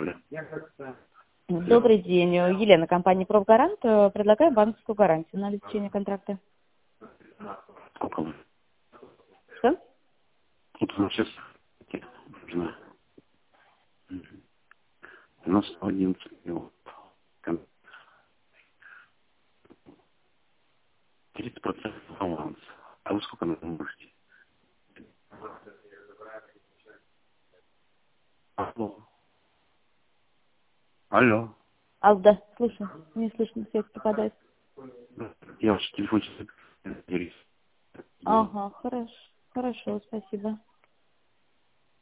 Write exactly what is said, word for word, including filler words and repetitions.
Добрый день. Елена, компания «Профгарант». Предлагаем банковскую гарантию на обеспечение контракта. Сколько? Что? Вот у нас сейчас у нас одиннадцать миллионов. тридцать процентов аванс. А вы сколько нам можете? Алло. Алло. Алда, слушай, не слышно, связь попадает. Я ваш телефон сейчас. Ага, хорошо, хорошо, спасибо.